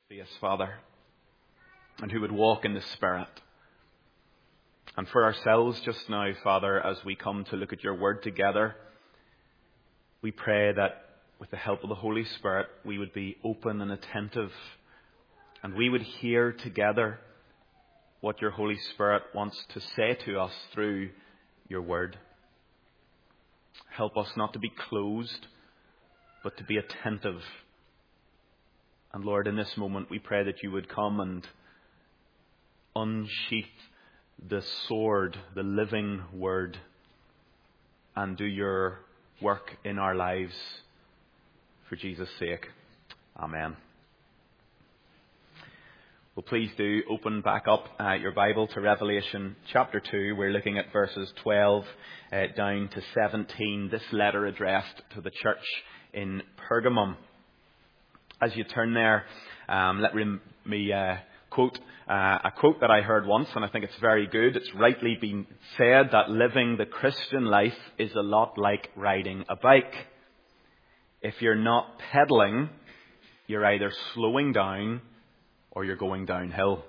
face, Father, and who would walk in the Spirit. And for ourselves just now, Father, as we come to look at your word together, we pray that with the help of the Holy Spirit, we would be open and attentive, and we would hear together what your Holy Spirit wants to say to us through your word. Help us not to be closed, but to be attentive. And Lord, in this moment, we pray that you would come and unsheath the sword, the living word, and do your work in our lives for Jesus' sake. Amen. Well, please do open back up your Bible to Revelation chapter 2. We're looking at verses 12 down to 17. This letter addressed to the church in Pergamum. As you turn there, let me quote a quote that I heard once, and I think it's very good. It's rightly been said that living the Christian life is a lot like riding a bike. If you're not pedaling, you're either slowing down or you're going downhill.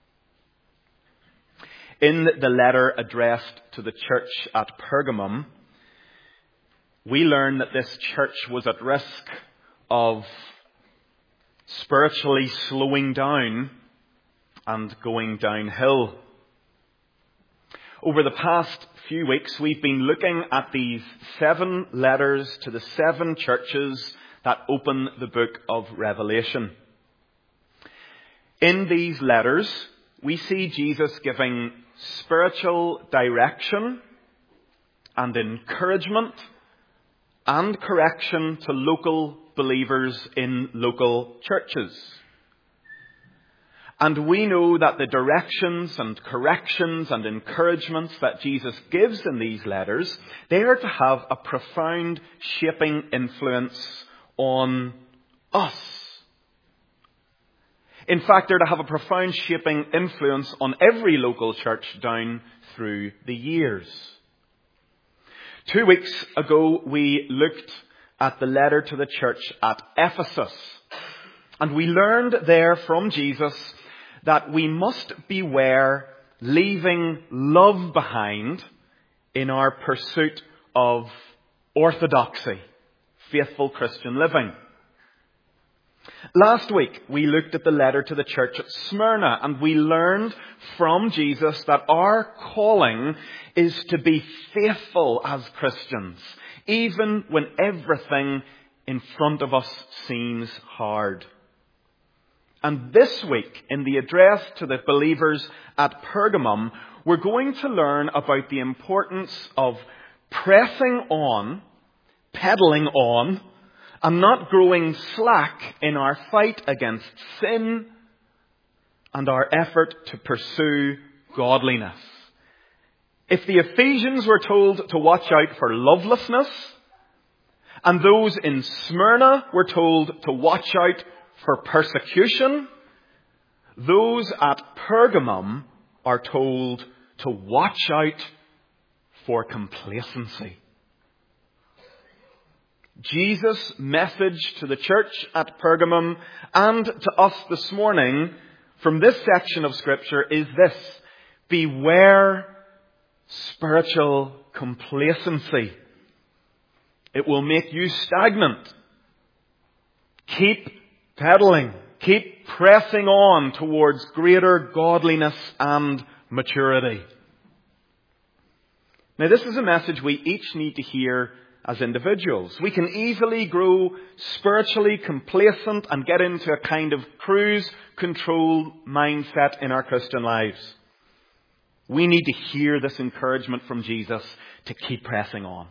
In the letter addressed to the church at Pergamum, we learn that this church was at risk of spiritually slowing down and going downhill. Over the past few weeks, we've been looking at these 7 letters to the 7 churches that open the book of Revelation. In these letters, we see Jesus giving spiritual direction and encouragement and correction to local believers in local churches. And we know that the directions and corrections and encouragements that Jesus gives in these letters, they are to have a profound shaping influence on us. In fact, they're to have a profound shaping influence on every local church down through the years. 2 weeks ago, we looked at the letter to the church at Ephesus. And we learned there from Jesus that we must beware leaving love behind in our pursuit of orthodoxy, faithful Christian living. Last week, we looked at the letter to the church at Smyrna, and we learned from Jesus that our calling is to be faithful as Christians, even when everything in front of us seems hard. And this week, in the address to the believers at Pergamum, we're going to learn about the importance of pressing on, pedaling on, and not growing slack in our fight against sin and our effort to pursue godliness. If the Ephesians were told to watch out for lovelessness, and those in Smyrna were told to watch out for persecution, those at Pergamum are told to watch out for complacency. Jesus' message to the church at Pergamum and to us this morning from this section of Scripture is this: beware spiritual complacency. It will make you stagnant. Keep pedaling. Keep pressing on towards greater godliness and maturity. Now, this is a message we each need to hear as individuals. We can easily grow spiritually complacent and get into a kind of cruise control mindset in our Christian lives. We need to hear this encouragement from Jesus to keep pressing on.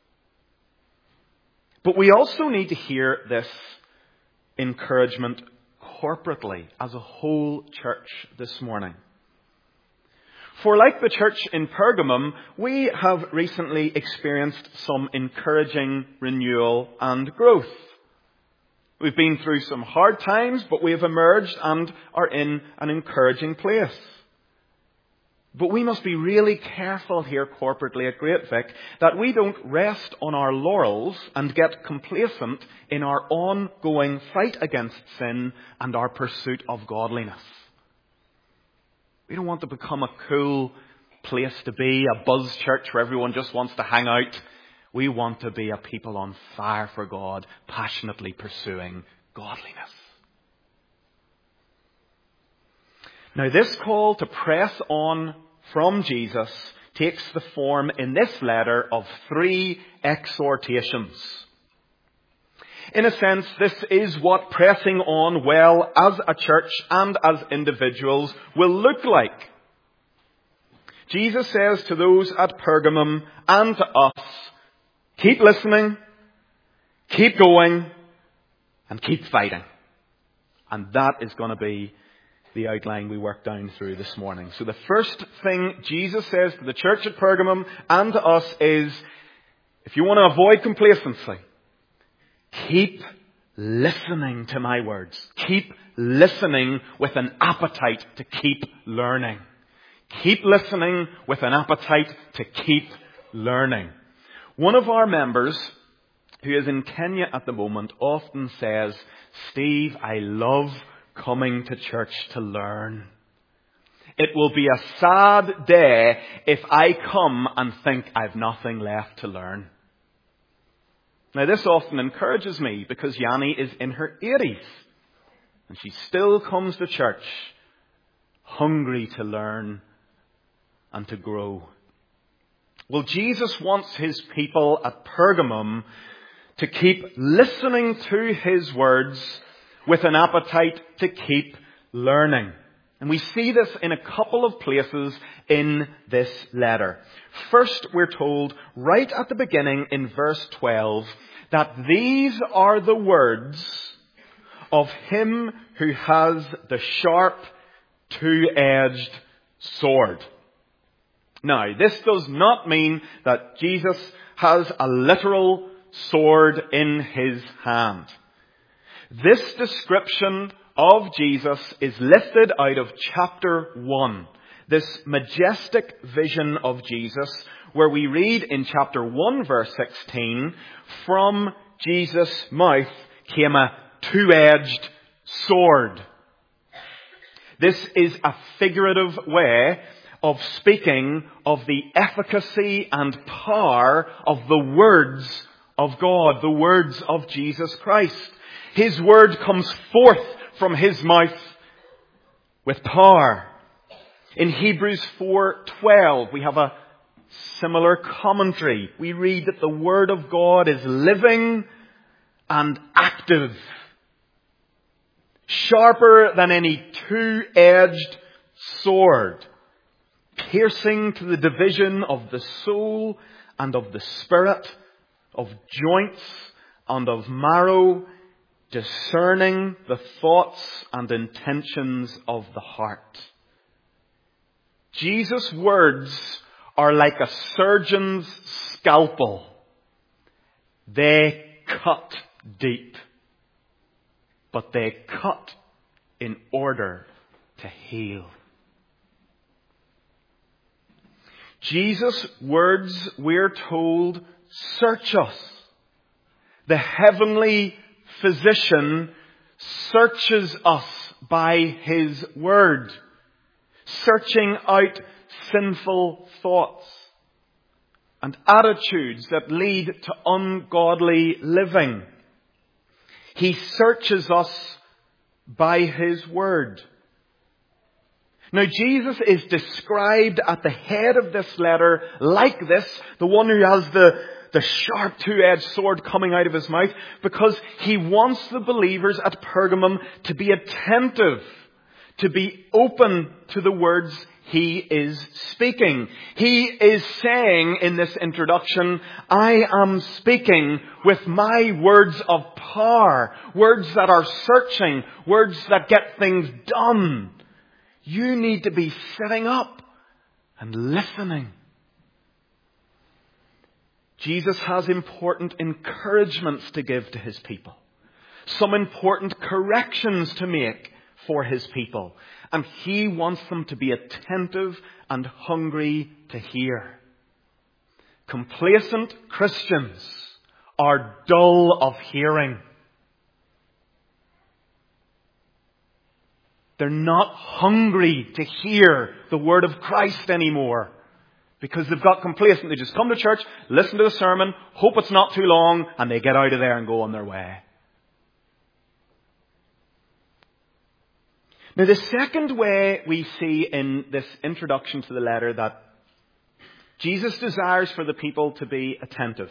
But we also need to hear this encouragement corporately as a whole church this morning. For like the church in Pergamum, we have recently experienced some encouraging renewal and growth. We've been through some hard times, but we have emerged and are in an encouraging place. But we must be really careful here corporately at Great Vic that we don't rest on our laurels and get complacent in our ongoing fight against sin and our pursuit of godliness. We don't want to become a cool place to be, a buzz church where everyone just wants to hang out. We want to be a people on fire for God, passionately pursuing godliness. Now, this call to press on from Jesus takes the form in this letter of 3 exhortations. In a sense, this is what pressing on well as a church and as individuals will look like. Jesus says to those at Pergamum and to us, keep listening, keep going, and keep fighting. And that is going to be the outline we work down through this morning. So the first thing Jesus says to the church at Pergamum and to us is, if you want to avoid complacency, keep listening to my words. Keep listening with an appetite to keep learning. Keep listening with an appetite to keep learning. One of our members, who is in Kenya at the moment, often says, Steve, I love coming to church to learn. It will be a sad day if I come and think I've nothing left to learn. Now, this often encourages me because Yanni is in her 80s and she still comes to church hungry to learn and to grow. Well, Jesus wants his people at Pergamum to keep listening to his words with an appetite to keep learning. And we see this in a couple of places in this letter. First, we're told right at the beginning in verse 12 that these are the words of him who has the sharp, two-edged sword. Now, this does not mean that Jesus has a literal sword in his hand. This description of Jesus is lifted out of chapter 1. This majestic vision of Jesus, where we read in chapter 1 verse 16, from Jesus' mouth came a two-edged sword. This is a figurative way of speaking of the efficacy and power of the words of God, the words of Jesus Christ. His word comes forth from his mouth with power. In Hebrews 4:12, we have a similar commentary. We read that the word of God is living and active, sharper than any two-edged sword, piercing to the division of the soul and of the spirit, of joints and of marrow, discerning the thoughts and intentions of the heart. Jesus' words are like a surgeon's scalpel. They cut deep, but they cut in order to heal. Jesus' words, we're told, search us. The heavenly physician searches us by his word, searching out sinful thoughts and attitudes that lead to ungodly living. He searches us by his word. Now, Jesus is described at the head of this letter like this, the one who has the sharp two-edged sword coming out of his mouth, because he wants the believers at Pergamum to be attentive, to be open to the words he is speaking. He is saying in this introduction, I am speaking with my words of power, words that are searching, words that get things done. You need to be sitting up and listening. Jesus has important encouragements to give to his people, some important corrections to make for his people. And he wants them to be attentive and hungry to hear. Complacent Christians are dull of hearing. They're not hungry to hear the word of Christ anymore because they've got complacent. They just come to church, listen to the sermon, hope it's not too long, and they get out of there and go on their way. Now, the second way we see in this introduction to the letter that Jesus desires for the people to be attentive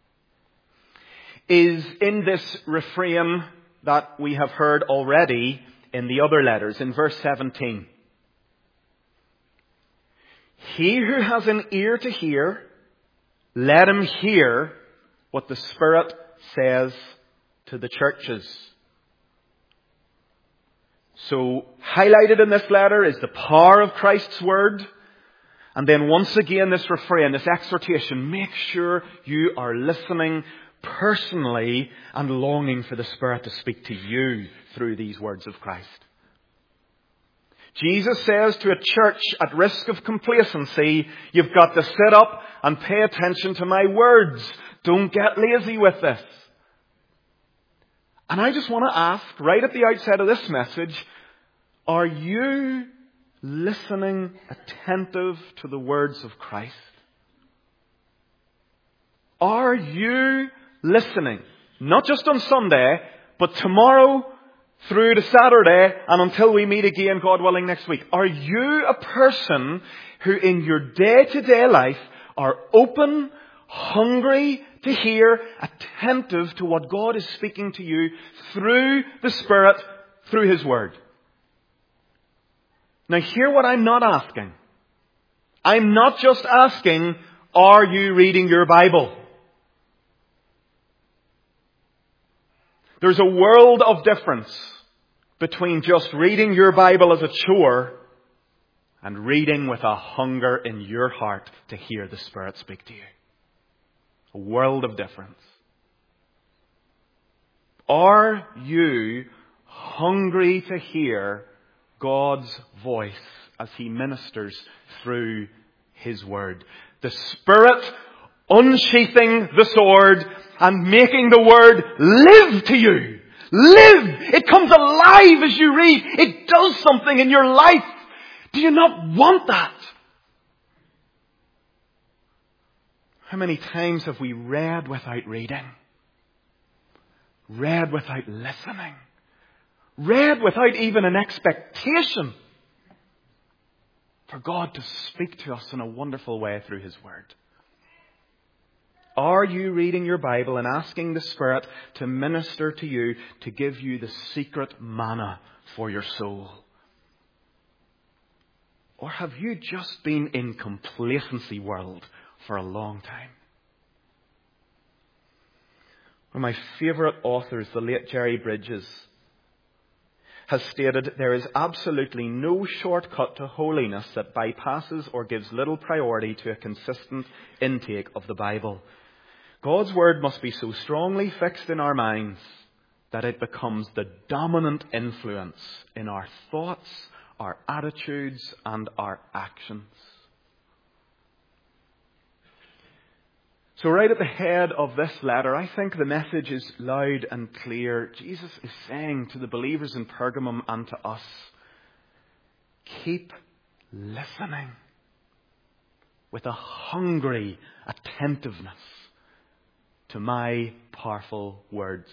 is in this refrain that we have heard already in the other letters, in verse 17. He who has an ear to hear, let him hear what the Spirit says to the churches. So, highlighted in this letter is the power of Christ's word. And then once again this refrain, this exhortation, make sure you are listening personally and longing for the Spirit to speak to you through these words of Christ. Jesus says to a church at risk of complacency, you've got to sit up and pay attention to my words. Don't get lazy with this. And I just want to ask, right at the outset of this message, are you listening attentive to the words of Christ? Are you listening? Not just on Sunday, but tomorrow through to Saturday and until we meet again, God willing, next week. Are you a person who in your day-to-day life are open, hungry to hear, attentive to what God is speaking to you through the Spirit, through His Word? Now hear what I'm not asking. I'm not just asking, are you reading your Bible? There's a world of difference between just reading your Bible as a chore and reading with a hunger in your heart to hear the Spirit speak to you. A world of difference. Are you hungry to hear God's voice as He ministers through His Word? The Spirit unsheathing the sword and making the Word live to you. Live! It comes alive as you read. It does something in your life. Do you not want that? How many times have we read without reading? Read without listening? Read without even an expectation for God to speak to us in a wonderful way through His Word? Are you reading your Bible and asking the Spirit to minister to you, to give you the secret manna for your soul? Or have you just been in complacency world for a long time? One of my favourite authors, the late Jerry Bridges, has stated, there is absolutely no shortcut to holiness that bypasses or gives little priority to a consistent intake of the Bible. God's Word must be so strongly fixed in our minds that it becomes the dominant influence in our thoughts, our attitudes, and our actions. So right at the head of this letter, I think the message is loud and clear. Jesus is saying to the believers in Pergamum and to us, keep listening with a hungry attentiveness to my powerful words.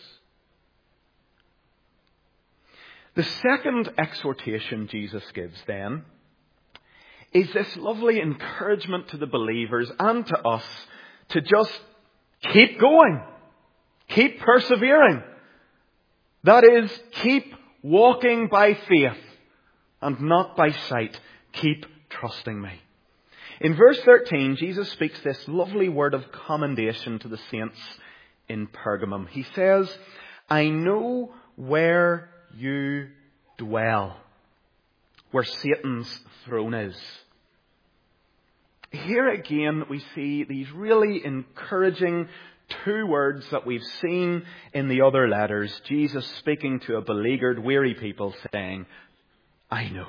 The second exhortation Jesus gives then is this lovely encouragement to the believers and to us to just keep going, keep persevering. That is, keep walking by faith and not by sight. Keep trusting me. In verse 13, Jesus speaks this lovely word of commendation to the saints in Pergamum. He says, I know where you dwell, where Satan's throne is. Here again we see these really encouraging Two words that we've seen in the other letters. Jesus speaking to a beleaguered, weary people saying, I know.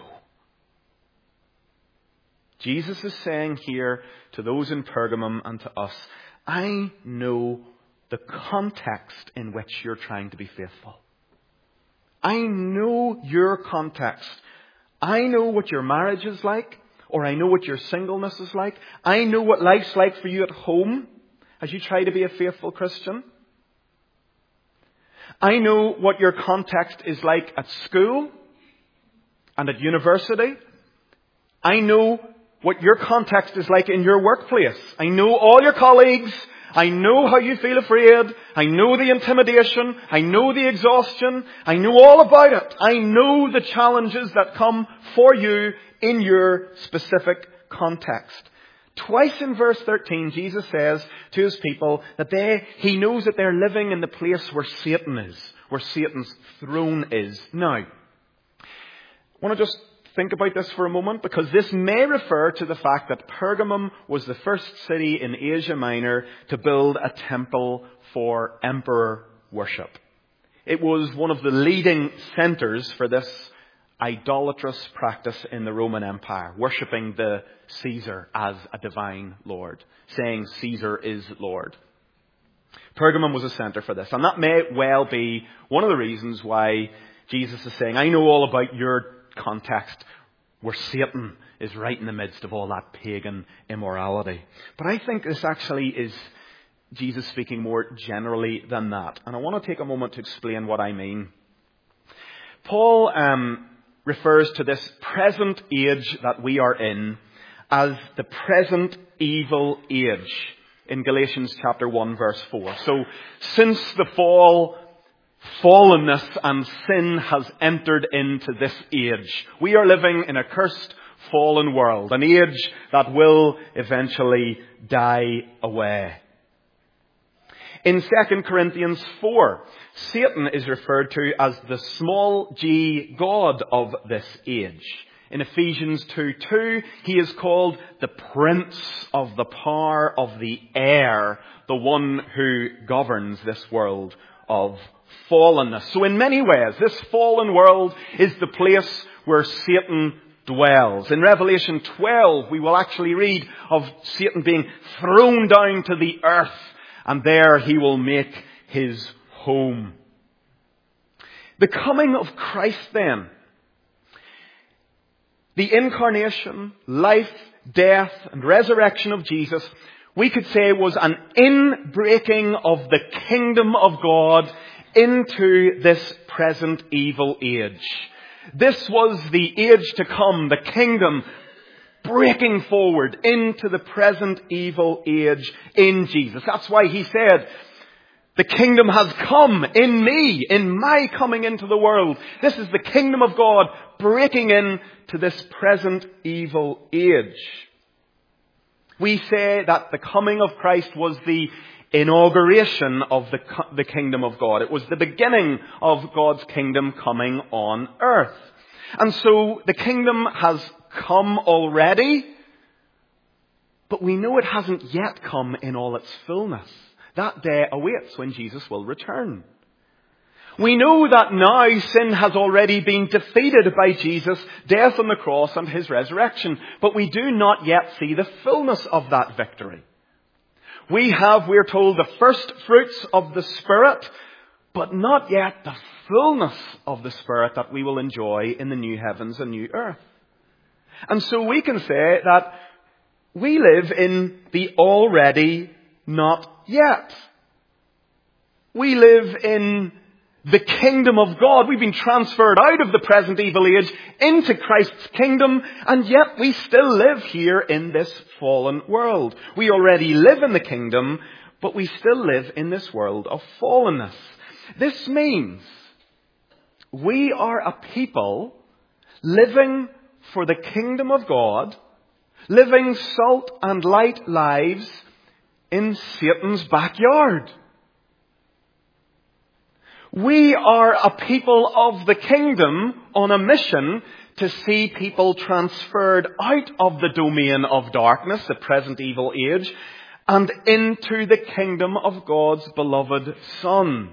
Jesus is saying here to those in Pergamum and to us, I know the context in which you're trying to be faithful. I know your context. I know what your marriage is like, or I know what your singleness is like. I know what life's like for you at home as you try to be a faithful Christian. I know what your context is like at school and at university. I know what your context is like in your workplace. I know all your colleagues. I know how you feel afraid. I know the intimidation. I know the exhaustion. I know all about it. I know the challenges that come for you in your specific context. Twice in verse 13, Jesus says to his people that he knows that they're living in the place where Satan is, where Satan's throne is. Now, I want to just think about this for a moment, because this may refer to the fact that Pergamum was the first city in Asia Minor to build a temple for emperor worship. It was one of the leading centers for this idolatrous practice in the Roman Empire, worshipping the Caesar as a divine Lord, saying Caesar is Lord. Pergamum was a center for this, and that may well be one of the reasons why Jesus is saying, I know all about your context where Satan is right in the midst of all that pagan immorality. But I think this actually is Jesus speaking more generally than that. And I want to take a moment to explain what I mean. Paul refers to this present age that we are in as the present evil age in Galatians chapter 1 verse 4. So since the fall, fallenness and sin has entered into this age. We are living in a cursed, fallen world, an age that will eventually die away. In 2 Corinthians 4, Satan is referred to as the small g god of this age. In Ephesians 2:2, he is called the prince of the power of the air, the one who governs this world of fallenness. So in many ways, this fallen world is the place where Satan dwells. In Revelation 12, we will actually read of Satan being thrown down to the earth, and there he will make his home. The coming of Christ then, the incarnation, life, death, and resurrection of Jesus, we could say was an inbreaking of the kingdom of God into this present evil age. This was the age to come, the kingdom breaking forward into the present evil age in Jesus. That's why he said, the kingdom has come in me, in my coming into the world. This is the kingdom of God breaking into this present evil age. We say that the coming of Christ was the inauguration of the kingdom of God. It was the beginning of God's kingdom coming on earth. And so the kingdom has come already, but we know it hasn't yet come in all its fullness. That day awaits when Jesus will return. We know that now sin has already been defeated by Jesus' death on the cross and his resurrection, but we do not yet see the fullness of that victory. We have, we're told, the first fruits of the Spirit, but not yet the fullness of the Spirit that we will enjoy in the new heavens and new earth. And so we can say that we live in the already not yet. We live in the kingdom of God. We've been transferred out of the present evil age into Christ's kingdom, and yet we still live here in this fallen world. We already live in the kingdom, but we still live in this world of fallenness. This means we are a people living for the kingdom of God, living salt and light lives in Satan's backyard. We are a people of the kingdom on a mission to see people transferred out of the domain of darkness, the present evil age, and into the kingdom of God's beloved Son.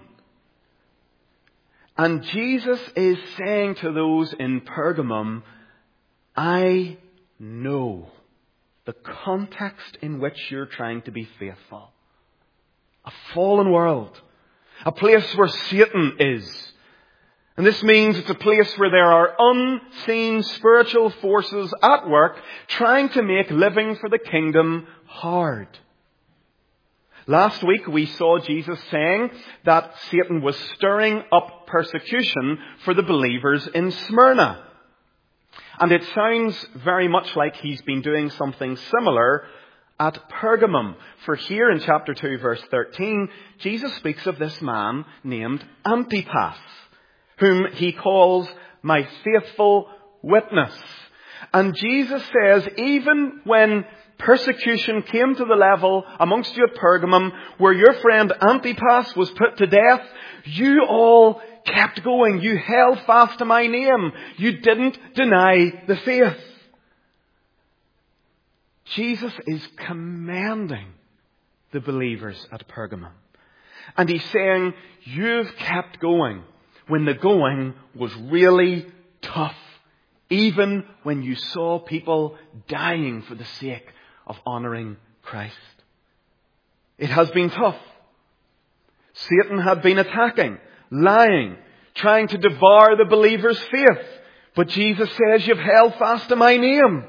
And Jesus is saying to those in Pergamum, I know the context in which you're trying to be faithful. A fallen world. A place where Satan is. And this means it's a place where there are unseen spiritual forces at work trying to make living for the kingdom hard. Last week we saw Jesus saying that Satan was stirring up persecution for the believers in Smyrna. And it sounds very much like he's been doing something similar at Pergamum. For here in chapter 2 verse 13, Jesus speaks of this man named Antipas, whom he calls my faithful witness. And Jesus says, even when persecution came to the level amongst you at Pergamum where your friend Antipas was put to death, you all kept going. You held fast to my name. You didn't deny the faith. Jesus is commending the believers at Pergamum. And he's saying, you've kept going when the going was really tough. Even when you saw people dying for the sake of honouring Christ. It has been tough. Satan had been attacking, lying, trying to devour the believer's faith. But Jesus says, you've held fast to my name.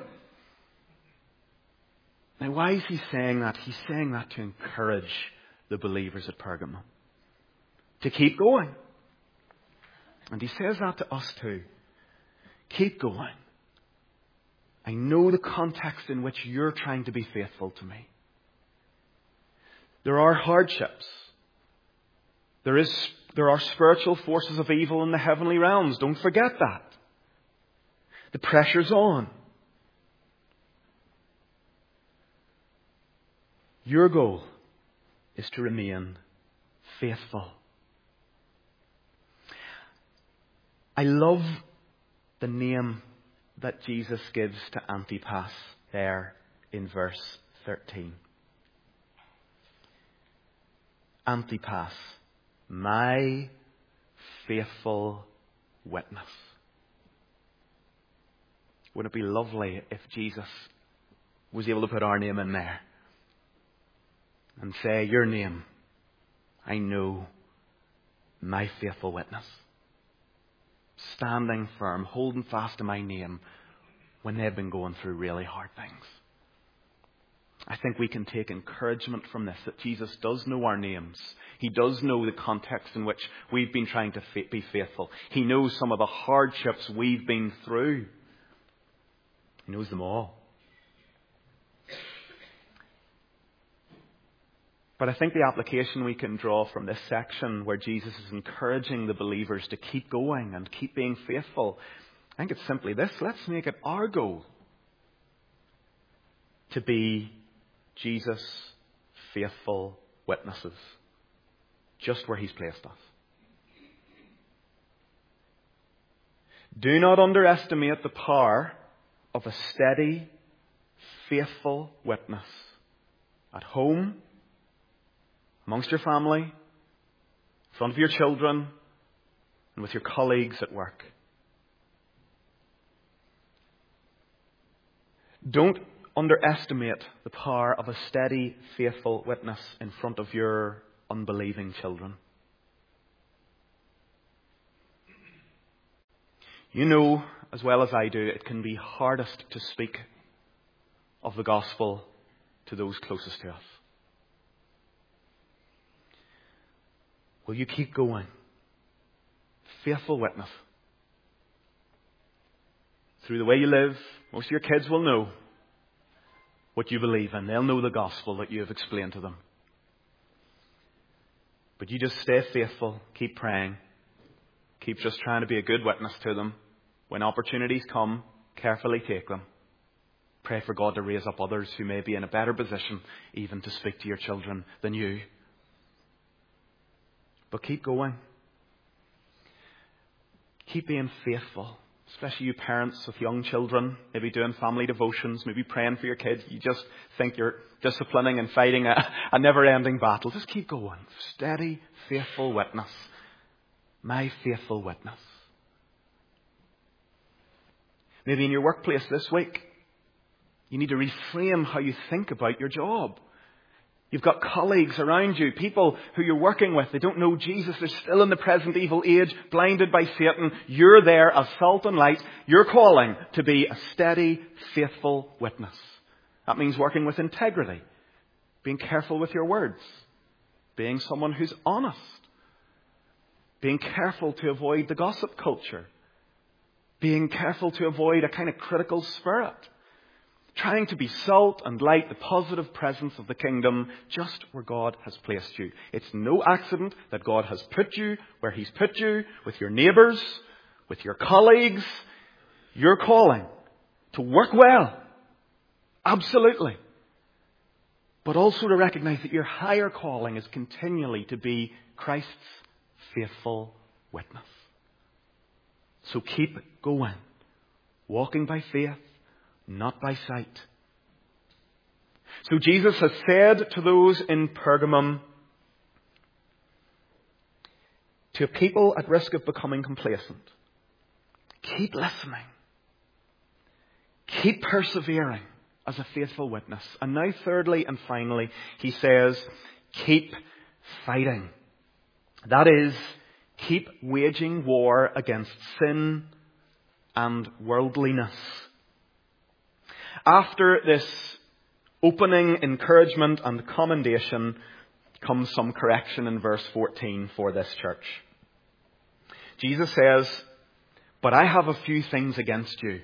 Now, why is he saying that? He's saying that to encourage the believers at Pergamum to keep going. And he says that to us too. Keep going. I know the context in which you're trying to be faithful to me. There are hardships. There are spiritual forces of evil in the heavenly realms. Don't forget that. The pressure's on. Your goal is to remain faithful. I love the name that Jesus gives to Antipas there in verse 13. Antipas, my faithful witness. Wouldn't it be lovely if Jesus was able to put our name in there and say, your name, I know, my faithful witness. Standing firm, holding fast to my name when they've been going through really hard things. I think we can take encouragement from this, that Jesus does know our names. He does know the context in which we've been trying to be faithful. He knows some of the hardships we've been through. He knows them all. But I think the application we can draw from this section where Jesus is encouraging the believers to keep going and keep being faithful, I think it's simply this. Let's make it our goal to be Jesus' faithful witnesses, just where he's placed us. Do not underestimate the power of a steady, faithful witness at home, amongst your family, in front of your children, and with your colleagues at work. Don't underestimate the power of a steady, faithful witness in front of your unbelieving children. You know, as well as I do, it can be hardest to speak of the gospel to those closest to us. Will you keep going? Faithful witness. Through the way you live, most of your kids will know what you believe in. They'll know the gospel that you have explained to them. But you just stay faithful. Keep praying. Keep just trying to be a good witness to them. When opportunities come, carefully take them. Pray for God to raise up others who may be in a better position even to speak to your children than you. But keep going. Keep being faithful especially you parents with young children, maybe doing family devotions, maybe praying for your kids. You just think you're disciplining and fighting a never-ending battle. Just keep going. Steady, faithful witness. My faithful witness. Maybe in your workplace this week, you need to reframe how you think about your job. You've got colleagues around you, people who you're working with. They don't know Jesus. They're still in the present evil age, blinded by Satan. You're there as salt and light. You're calling to be a steady, faithful witness. That means working with integrity, being careful with your words, being someone who's honest, being careful to avoid the gossip culture, being careful to avoid a kind of critical spirit. Trying to be salt and light, the positive presence of the kingdom, just where God has placed you. It's no accident that God has put you where He's put you, with your neighbours, with your colleagues. You're calling to work well. Absolutely. But also to recognize that your higher calling is continually to be Christ's faithful witness. So keep going. Walking by faith, not by sight. So Jesus has said to those in Pergamum, to people at risk of becoming complacent, keep listening. Keep persevering as a faithful witness. And now thirdly and finally, he says, keep fighting. That is, keep waging war against sin and worldliness. After this opening encouragement and commendation comes some correction in verse 14 for this church. Jesus says, "But I have a few things against you.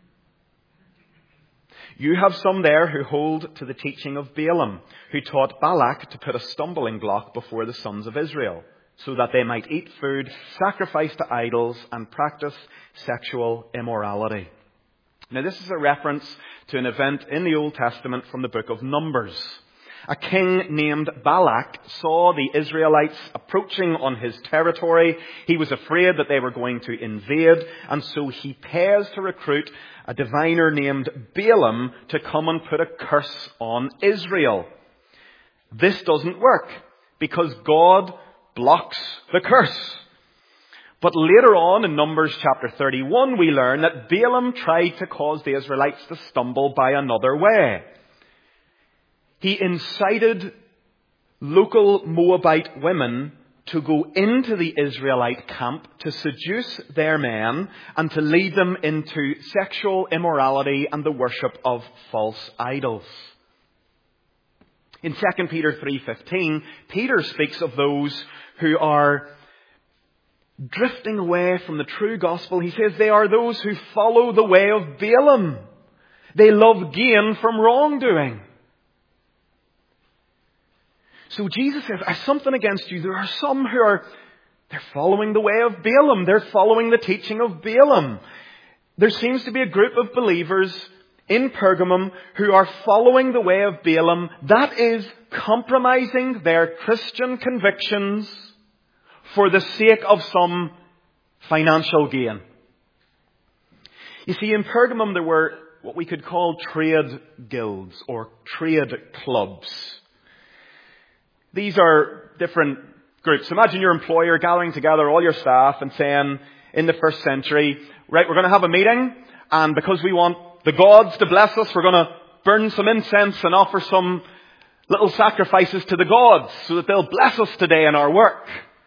You have some there who hold to the teaching of Balaam, who taught Balak to put a stumbling block before the sons of Israel, so that they might eat food sacrificed to idols and practice sexual immorality." Now, this is a reference to an event in the Old Testament from the book of Numbers. A king named Balak saw the Israelites approaching on his territory. He was afraid that they were going to invade, and so he pays to recruit a diviner named Balaam to come and put a curse on Israel. This doesn't work because God blocks the curse. But later on in Numbers chapter 31, we learn that Balaam tried to cause the Israelites to stumble by another way. He incited local Moabite women to go into the Israelite camp to seduce their men and to lead them into sexual immorality and the worship of false idols. In 2 Peter 3:15, Peter speaks of those who are drifting away from the true gospel. He says they are those who follow the way of Balaam. They love gain from wrongdoing. So Jesus says, I have something against you. There are some who they're following the way of Balaam. They're following the teaching of Balaam. There seems to be a group of believers in Pergamum who are following the way of Balaam. That is, compromising their Christian convictions for the sake of some financial gain. You see, in Pergamum there were what we could call trade guilds or trade clubs. These are different groups. Imagine your employer gathering together all your staff and saying, in the first century, right, we're going to have a meeting, and because we want the gods to bless us, we're going to burn some incense and offer some little sacrifices to the gods so that they'll bless us today in our work.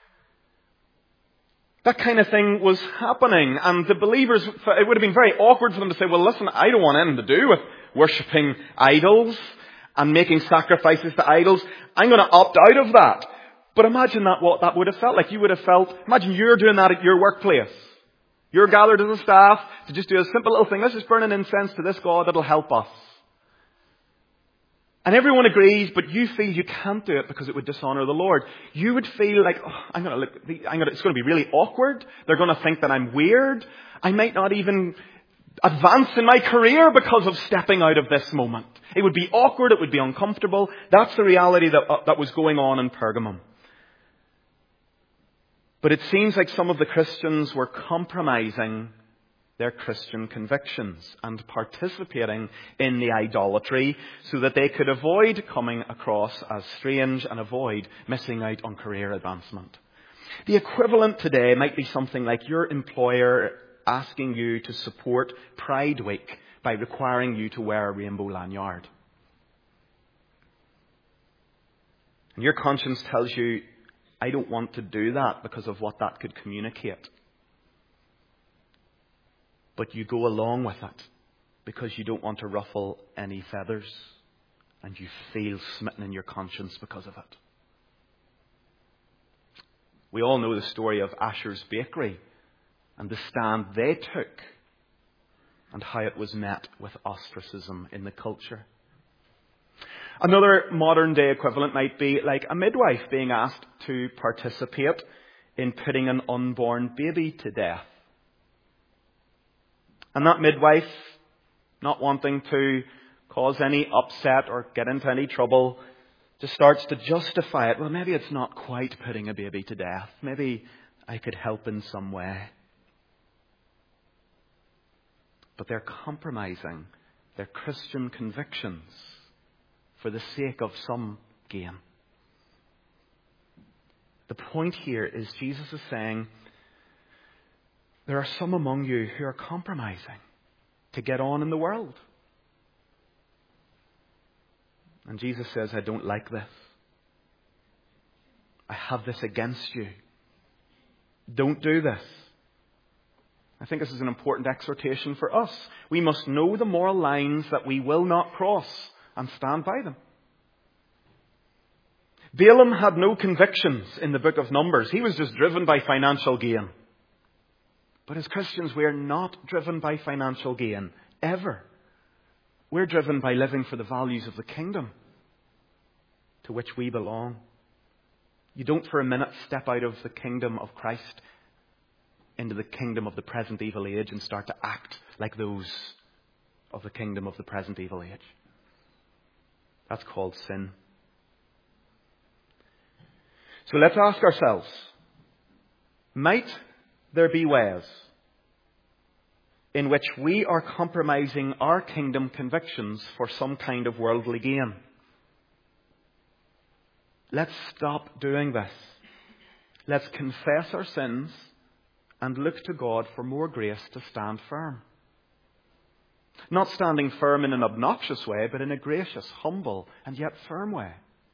That kind of thing was happening, and the believers, it would have been very awkward for them to say, well, listen, I don't want anything to do with worshipping idols and making sacrifices to idols. I'm going to opt out of that. But imagine what that would have felt like. You would have felt, imagine you're doing that at your workplace. You're gathered as a staff to just do a simple little thing. Let's just burn an incense to this God that'll help us. And everyone agrees, but you feel you can't do it because it would dishonor the Lord. You would feel like, it's going to be really awkward. They're going to think that I'm weird. I might not even advance in my career because of stepping out of this moment. It would be awkward. It would be uncomfortable. That's the reality that was going on in Pergamum. But it seems like some of the Christians were compromising their Christian convictions and participating in the idolatry so that they could avoid coming across as strange and avoid missing out on career advancement. The equivalent today might be something like your employer asking you to support Pride Week by requiring you to wear a rainbow lanyard. And your conscience tells you, I don't want to do that because of what that could communicate. But you go along with it because you don't want to ruffle any feathers, and you feel smitten in your conscience because of it. We all know the story of Asher's Bakery and the stand they took and how it was met with ostracism in the culture. Another modern day equivalent might be like a midwife being asked to participate in putting an unborn baby to death. And that midwife, not wanting to cause any upset or get into any trouble, just starts to justify it. Well, maybe it's not quite putting a baby to death. Maybe I could help in some way. But they're compromising their Christian convictions for the sake of some gain. The point here is Jesus is saying, there are some among you who are compromising to get on in the world. And Jesus says, I don't like this. I have this against you. Don't do this. I think this is an important exhortation for us. We must know the moral lines that we will not cross and stand by them. Balaam had no convictions in the book of Numbers. He was just driven by financial gain. But as Christians, we are not driven by financial gain, ever. We're driven by living for the values of the kingdom to which we belong. You don't for a minute step out of the kingdom of Christ into the kingdom of the present evil age and start to act like those of the kingdom of the present evil age. That's called sin. So let's ask ourselves, might there be ways in which we are compromising our kingdom convictions for some kind of worldly gain? Let's stop doing this. Let's confess our sins and look to God for more grace to stand firm. Not standing firm in an obnoxious way, but in a gracious, humble, and yet firm way.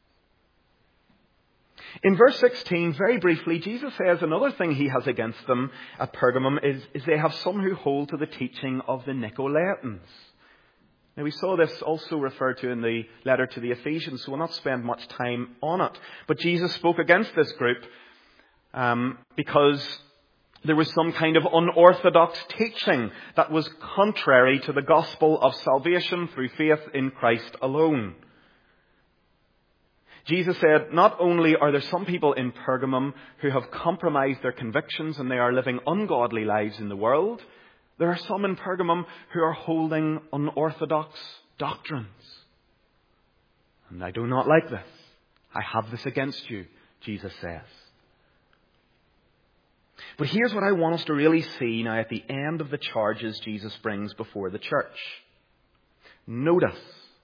In verse 16, very briefly, Jesus says another thing he has against them at Pergamum is they have some who hold to the teaching of the Nicolaitans. Now, we saw this also referred to in the letter to the Ephesians, so we'll not spend much time on it. But Jesus spoke against this group because there was some kind of unorthodox teaching that was contrary to the gospel of salvation through faith in Christ alone. Jesus said, not only are there some people in Pergamum who have compromised their convictions and they are living ungodly lives in the world, there are some in Pergamum who are holding unorthodox doctrines. And I do not like this. I have this against you, Jesus says. But here's what I want us to really see now at the end of the charges Jesus brings before the church. Notice,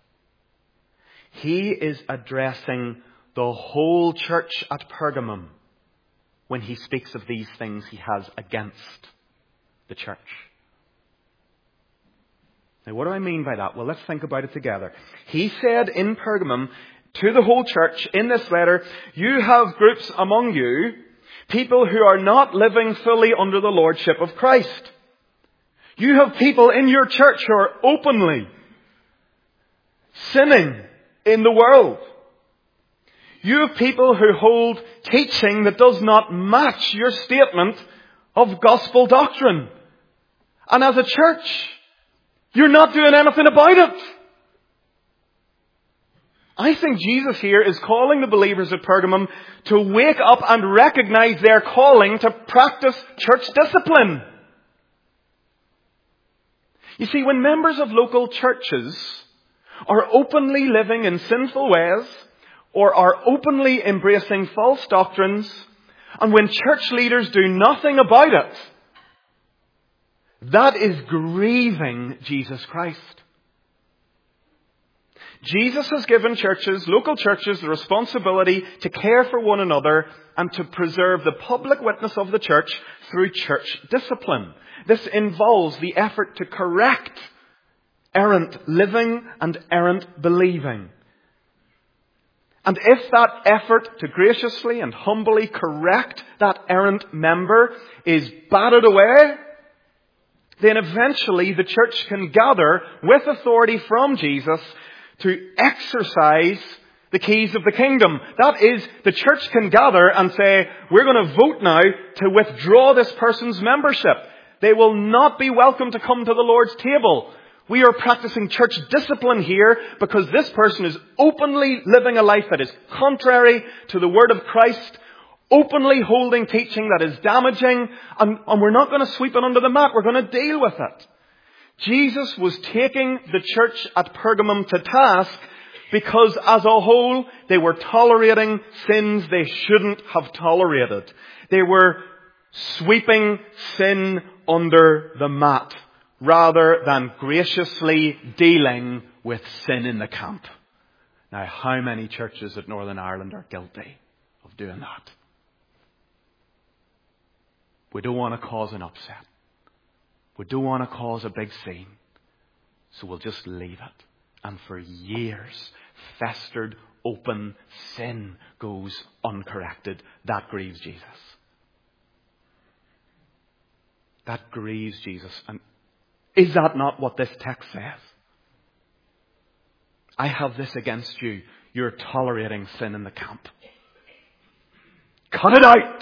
he is addressing the whole church at Pergamum when he speaks of these things he has against the church. Now, what do I mean by that? Well, let's think about it together. He said in Pergamum to the whole church in this letter, you have groups among you, people who are not living fully under the lordship of Christ. You have people in your church who are openly sinning in the world. You have people who hold teaching that does not match your statement of gospel doctrine. And as a church, you're not doing anything about it. I think Jesus here is calling the believers at Pergamum to wake up and recognize their calling to practice church discipline. You see, when members of local churches are openly living in sinful ways or are openly embracing false doctrines, and when church leaders do nothing about it, That is grieving Jesus Christ. Jesus has given churches, local churches, the responsibility to care for one another and to preserve the public witness of the church through church discipline. This involves the effort to correct errant living and errant believing. And if that effort to graciously and humbly correct that errant member is batted away, then eventually the church can gather with authority from Jesus to exercise the keys of the kingdom. That is, the church can gather and say, we're going to vote now to withdraw this person's membership. They will not be welcome to come to the Lord's table. We are practicing church discipline here because this person is openly living a life that is contrary to the word of Christ, openly holding teaching that is damaging, and we're not going to sweep it under the mat. We're going to deal with it. Jesus was taking the church at Pergamum to task because as a whole they were tolerating sins they shouldn't have tolerated. They were sweeping sin under the mat rather than graciously dealing with sin in the camp. Now, how many churches at Northern Ireland are guilty of doing that? We don't want to cause an upset. We don't want to cause a big scene. So we'll just leave it. And for years, festered, open sin goes uncorrected. That grieves Jesus. That grieves Jesus. And is that not what this text says? I have this against you. You're tolerating sin in the camp. Cut it out!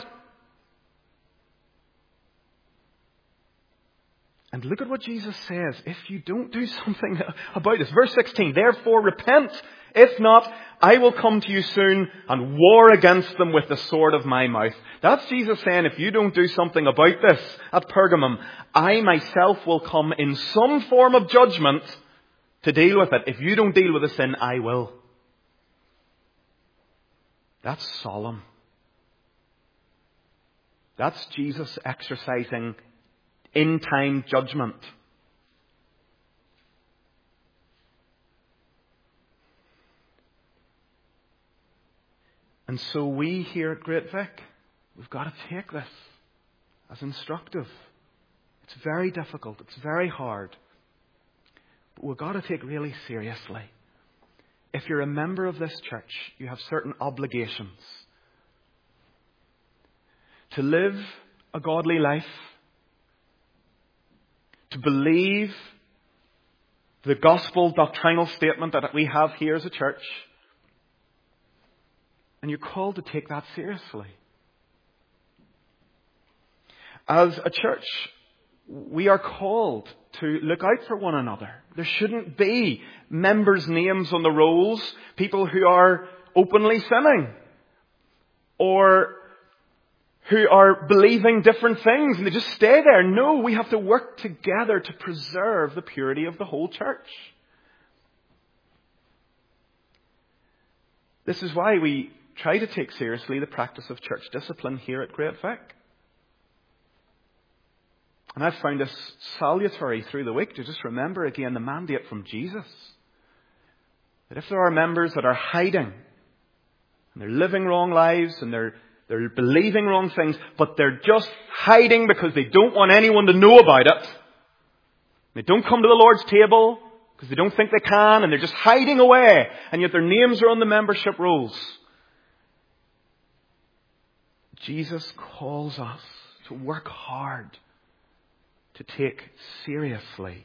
And look at what Jesus says. If you don't do something about this. Verse 16. Therefore repent. If not, I will come to you soon and war against them with the sword of my mouth. That's Jesus saying, if you don't do something about this at Pergamum, I myself will come in some form of judgment to deal with it. If you don't deal with the sin, I will. That's solemn. That's Jesus exercising in-time judgment. And so we here at Great Vic, we've got to take this as instructive. It's very difficult. It's very hard. But we've got to take really seriously. If you're a member of this church, you have certain obligations. To live a godly life, to believe the gospel doctrinal statement that we have here as a church. And you're called to take that seriously. As a church, we are called to look out for one another. There shouldn't be members' names on the rolls, people who are openly sinning, or who are believing different things and they just stay there. No, we have to work together to preserve the purity of the whole church. This is why we try to take seriously the practice of church discipline here at Great Vic. And I've found this salutary through the week to just remember again the mandate from Jesus. That if there are members that are hiding, and they're living wrong lives, and they're believing wrong things, but they're just hiding because they don't want anyone to know about it. They don't come to the Lord's table because they don't think they can, and they're just hiding away, and yet their names are on the membership rolls. Jesus calls us to work hard, to take seriously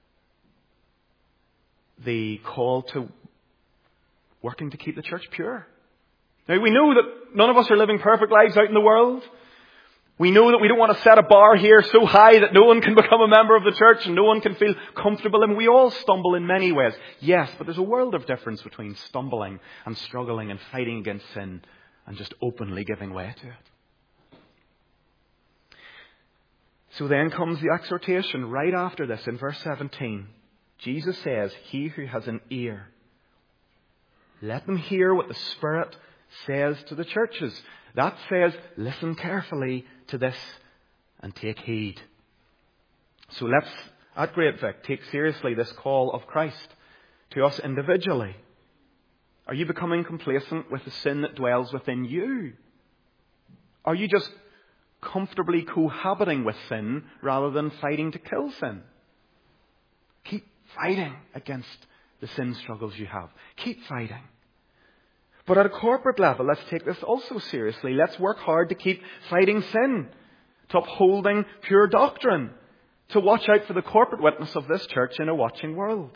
the call to working to keep the church pure. Now, we know that none of us are living perfect lives out in the world. We know that we don't want to set a bar here so high that no one can become a member of the church and no one can feel comfortable. And we all stumble in many ways. Yes, but there's a world of difference between stumbling and struggling and fighting against sin and just openly giving way to it. So then comes the exhortation right after this in verse 17. Jesus says, he who has an ear, let them hear what the Spirit says to the churches. That says, listen carefully to this and take heed. So let's, at Great Vic, take seriously this call of Christ to us individually. Are you becoming complacent with the sin that dwells within you? Are you just comfortably cohabiting with sin rather than fighting to kill sin? Keep fighting against the sin struggles you have. Keep fighting. But at a corporate level, let's take this also seriously. Let's work hard to keep fighting sin, to upholding pure doctrine, to watch out for the corporate witness of this church in a watching world.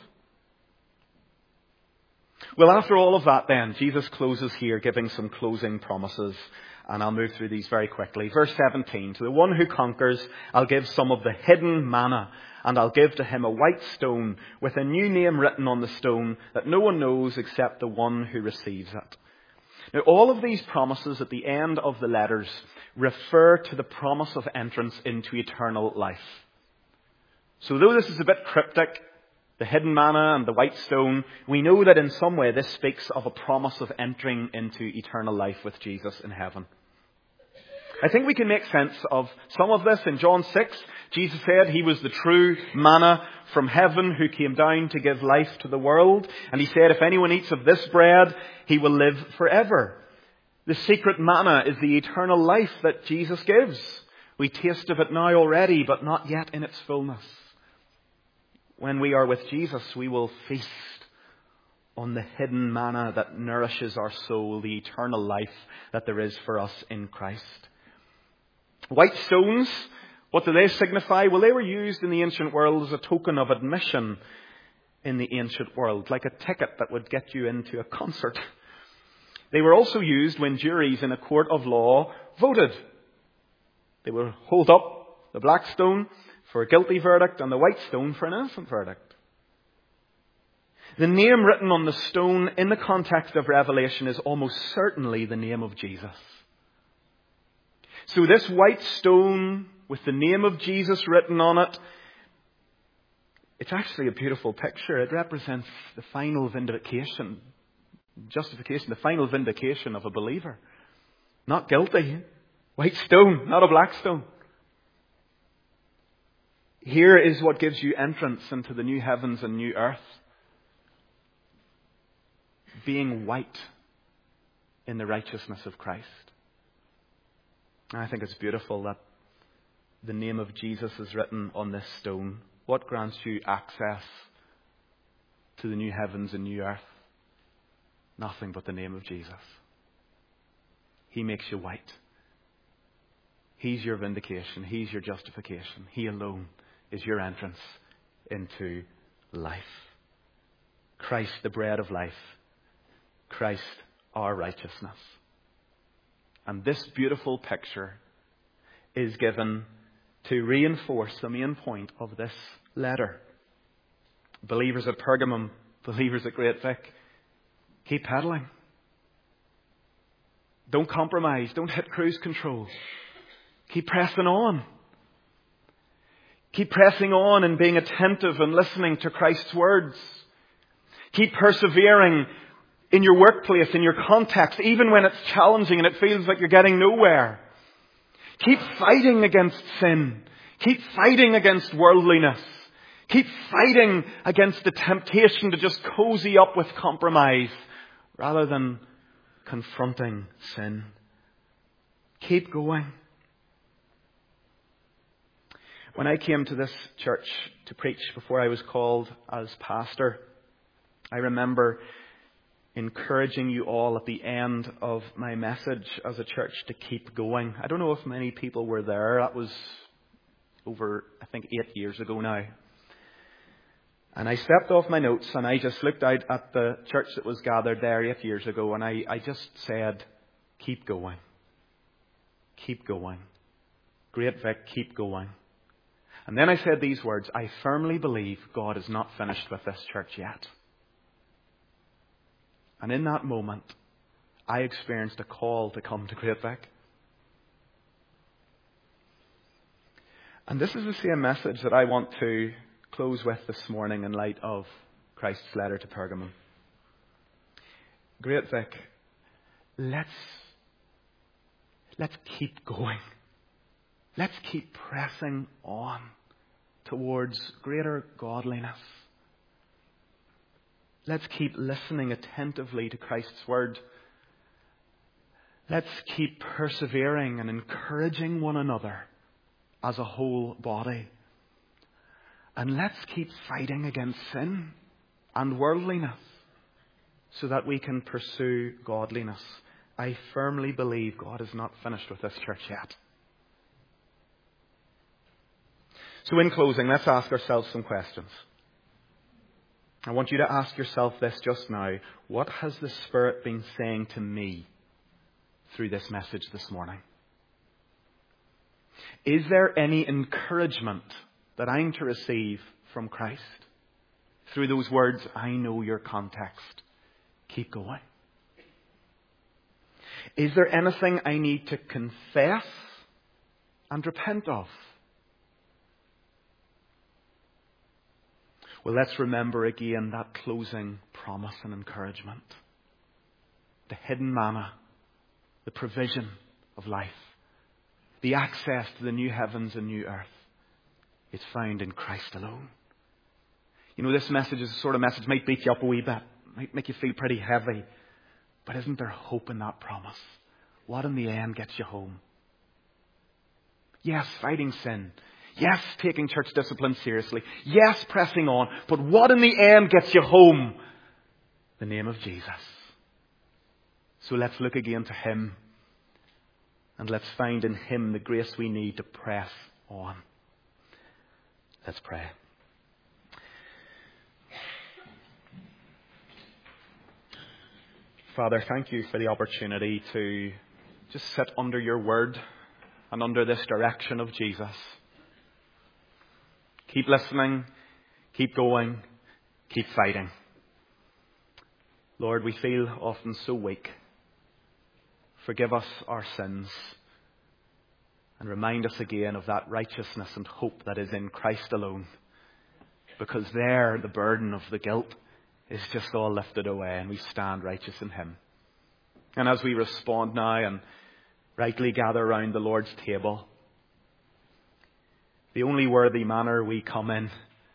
Well, after all of that then, Jesus closes here giving some closing promises. And I'll move through these very quickly. Verse 17, to the one who conquers, I'll give some of the hidden manna, and I'll give to him a white stone with a new name written on the stone that no one knows except the one who receives it. Now, all of these promises at the end of the letters refer to the promise of entrance into eternal life. So though this is a bit cryptic, the hidden manna and the white stone, we know that in some way this speaks of a promise of entering into eternal life with Jesus in heaven. I think we can make sense of some of this. In John 6, Jesus said he was the true manna from heaven who came down to give life to the world. And he said, if anyone eats of this bread, he will live forever. The secret manna is the eternal life that Jesus gives. We taste of it now already, but not yet in its fullness. When we are with Jesus, we will feast on the hidden manna that nourishes our soul, the eternal life that there is for us in Christ. White stones, what do they signify? Well, they were used in the ancient world as a token of admission in the ancient world, like a ticket that would get you into a concert. They were also used when juries in a court of law voted. They would hold up the black stone for a guilty verdict and the white stone for an innocent verdict. The name written on the stone in the context of Revelation is almost certainly the name of Jesus. So this white stone with the name of Jesus written on it, it's actually a beautiful picture. It represents the final vindication, justification, the final vindication of a believer. Not guilty. White stone, not a black stone. Here is what gives you entrance into the new heavens and new earth. Being white in the righteousness of Christ. And I think it's beautiful that the name of Jesus is written on this stone. What grants you access to the new heavens and new earth? Nothing but the name of Jesus. He makes you white. He's your vindication. He's your justification. He alone is your entrance into life. Christ, the bread of life. Christ, our righteousness. And this beautiful picture is given to reinforce the main point of this letter. Believers at Pergamum, believers at Great Vic, keep pedaling. Don't compromise. Don't hit cruise control. Keep pressing on. Keep pressing on and being attentive and listening to Christ's words. Keep persevering in your workplace, in your context, even when it's challenging and it feels like you're getting nowhere. Keep fighting against sin. Keep fighting against worldliness. Keep fighting against the temptation to just cozy up with compromise rather than confronting sin. Keep going. When I came to this church to preach before I was called as pastor, I remember encouraging you all at the end of my message as a church to keep going. I don't know if many people were there. That was over, I think, 8 years ago now. And I stepped off my notes and I just looked out at the church that was gathered there 8 years ago and I just said, keep going. Keep going. Great Vic, keep going. And then I said these words, I firmly believe God is not finished with this church yet. And in that moment, I experienced a call to come to Great Vic. And this is the same message that I want to close with this morning in light of Christ's letter to Pergamum. Great Vic, let's keep going. Let's keep pressing on. towards greater godliness. Let's keep listening attentively to Christ's word. Let's keep persevering and encouraging one another as a whole body. And let's keep fighting against sin and worldliness so that we can pursue godliness. I firmly believe God is not finished with this church yet. So in closing, let's ask ourselves some questions. I want you to ask yourself this just now. What has the Spirit been saying to me through this message this morning? Is there any encouragement that I'm to receive from Christ through those words, I know your context, keep going? Is there anything I need to confess and repent of? Well, let's remember again that closing promise and encouragement. The hidden manna, the provision of life, the access to the new heavens and new earth. It's found in Christ alone. You know, this message is the sort of message might beat you up a wee bit, might make you feel pretty heavy. But isn't there hope in that promise? What in the end gets you home? Yes, fighting sin. Yes, taking church discipline seriously. Yes, pressing on. But what in the end gets you home? The name of Jesus. So let's look again to Him. And let's find in Him the grace we need to press on. Let's pray. Father, thank you for the opportunity to just sit under your word and under this direction of Jesus. Keep listening, keep going, keep fighting. Lord, we feel often so weak. Forgive us our sins and remind us again of that righteousness and hope that is in Christ alone. Because there the burden of the guilt is just all lifted away and we stand righteous in Him. And as we respond now and rightly gather around the Lord's table, the only worthy manner we come in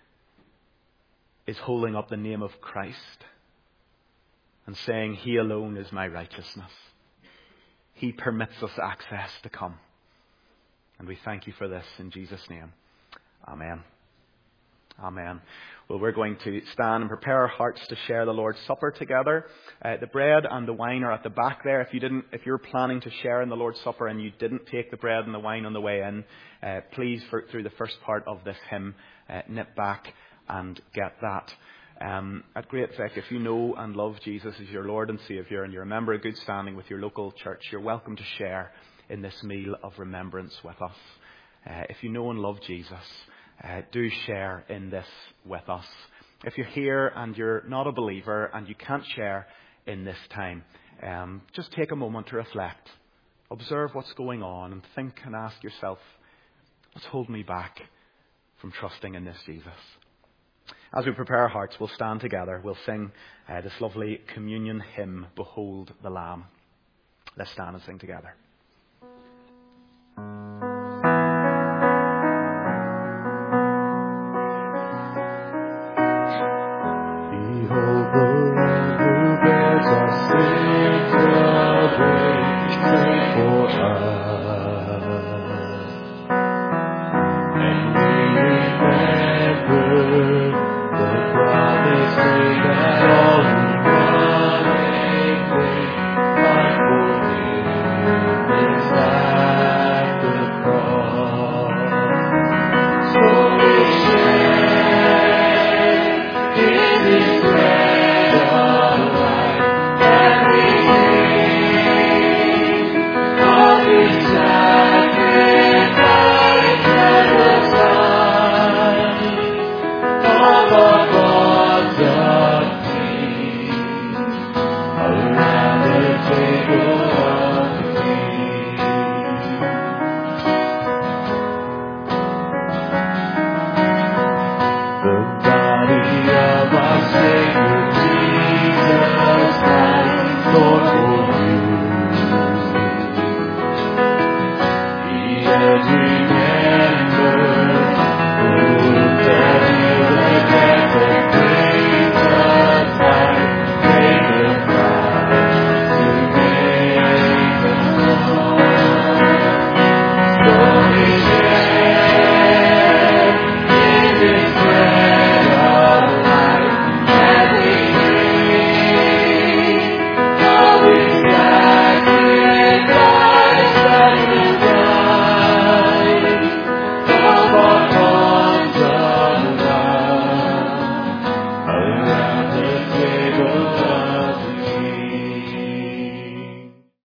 is holding up the name of Christ and saying, He alone is my righteousness. He permits us access to come. And we thank you for this in Jesus' name. Amen. Amen. Well, we're going to stand and prepare our hearts to share the Lord's Supper together. The bread and the wine are at the back there. If you're planning to share in the Lord's Supper and you didn't take the bread and the wine on the way in, please, through the first part of this hymn, nip back and get that. At Great Vic, if you know and love Jesus as your Lord and Saviour and you're a member of good standing with your local church, you're welcome to share in this meal of remembrance with us. If you know and love Jesus, do share in this with us. If you're here and you're not a believer and you can't share in this time, just take a moment to reflect. Observe what's going on and think and ask yourself, what's holding me back from trusting in this Jesus? As we prepare our hearts, we'll stand together. We'll sing this lovely communion hymn, Behold the Lamb. Let's stand and sing together.